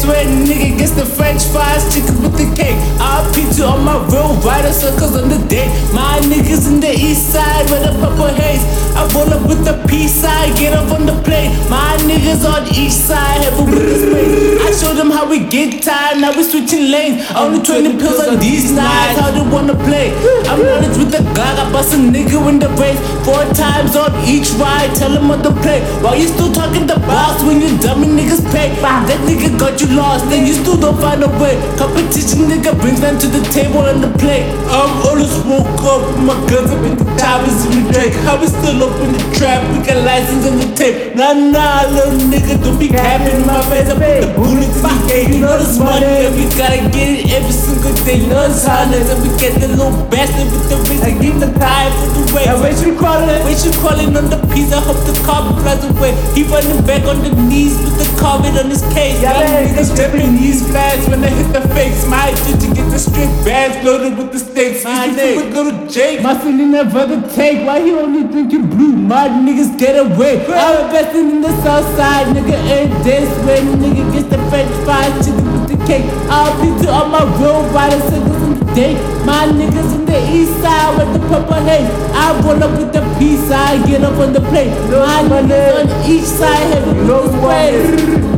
when nigga gets the french fries, chicken with the cake. I'll pizza on my real rider circles on the day. My niggas in the east side with the purple haze. I roll up with the peace side, get up on the plate. My niggas on each side, have a with the space. I show them how we get tired, now we switching lanes. Only 20 pills on these nights, how they wanna play. I'm honest with the Glock, I bust a nigga in the race. 4 times on each ride, tell him what to play. While you still talking the boss when you dummy niggas pay. That nigga got you lost, then you still don't find a way. Competition nigga brings them to the table and the plate. I'm always woke up with my guns up in the towers in the Drake. How we still up in the trap, we got license on the tape. Nah, little nigga, don't be capping in my face. I put the bullets in the gate. You know this money, and we gotta get it every single day. You know it's honest, and we get the little bastard with the wrist. I give the time for the way. Now where you calling on the piece? I hope the car flies away. He running back on the knees with the carpet on his case. Young niggas stripping these flags when they hit the face. My shit to get the strip bands loaded with the stakes. My name would go to Jake. My feeling never the take. Why he only drinking blue? My niggas get away. I'm investing in the south side, nigga. Ain't this when nigga gets the french fries, chicken with the cake. I'll pizza on my real rider circles in the day. My niggas in the east side with the purple haze. I roll up with the peace side, get up on the plate. My niggas on each side, have a with the spray.